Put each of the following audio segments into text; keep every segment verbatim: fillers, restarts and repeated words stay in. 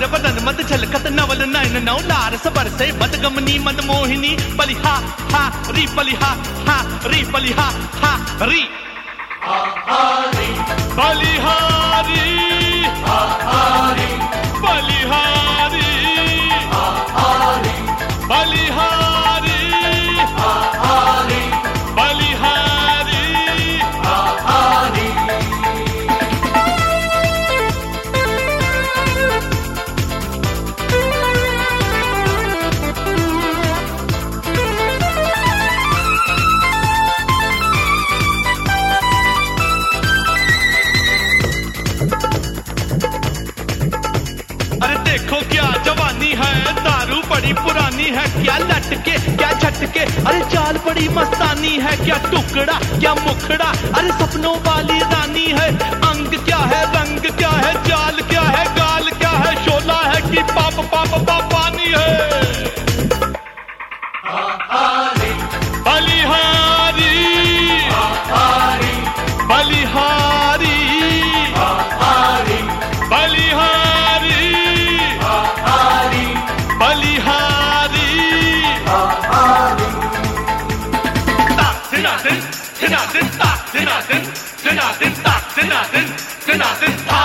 बदन मत छलकत नवल नयन नौ लार सबर से मदगमनी मद मोहिनी बलिहा हा री बलिहा हा री बलिहा हा री बलिहारी बलिहारी बलिहारी बलिहारी बलिहारी देखो क्या जवानी है, दारू बड़ी पुरानी है, क्या लटके क्या झटके, अरे चाल बड़ी मस्तानी है, क्या टुकड़ा क्या मुखड़ा, अरे सपनों वाली रानी है, अंग क्या है रंग क्या है, चाल क्या है गाल क्या है, शोला है कि पाप पाप पाप पानी है। बलिहारी बलिहारी बलिहारी बलिहारी Dinatin, dinatin, ta, dinatin, dinatin, ta, dinatin, dinatin, ta.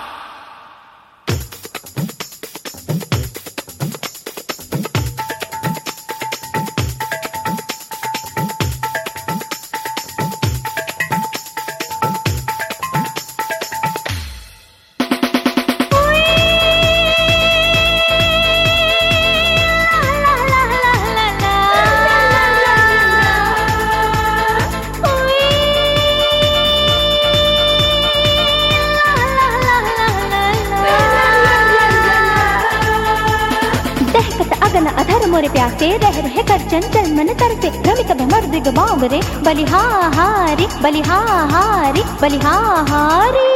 अधर मोरे प्यासे रह रहे कर चंचल मन तरसे रमित भमर दिग बावरे बलिहारी बलिहारी बलिहारी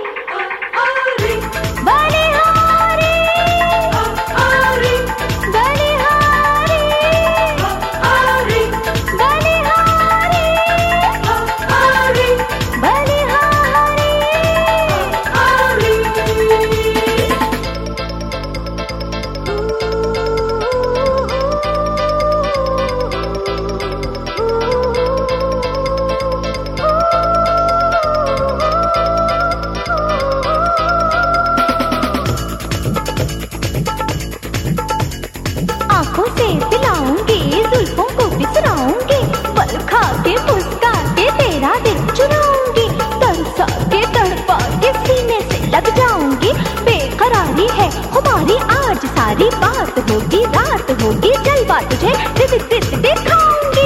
आंखों से पिलाऊंगी, जुल्फों को बिसराऊंगी, पल खा के मुस्का के तेरा दिल चुराऊंगी, तरसा के तड़पा के सीने से लग जाऊंगी, बेकरारी है हमारी आज सारी बात होगी, रात होगी जलवा तुझे दिख दिख दिखाऊंगी।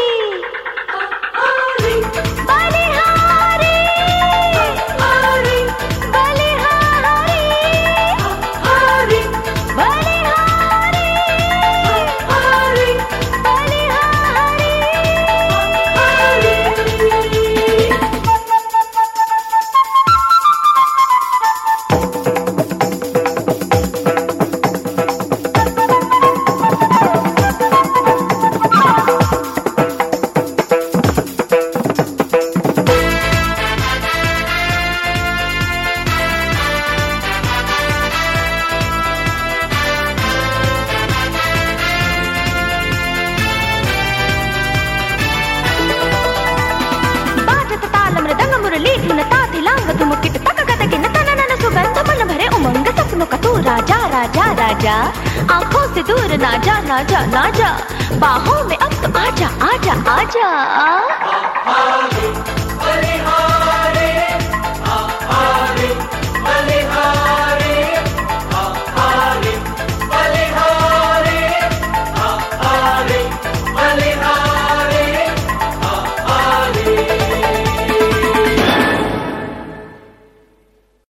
राजा राजा राजा आंखों से दूर ना जा ना जा ना जा, बाहों में अब तो आजा आजा आजा।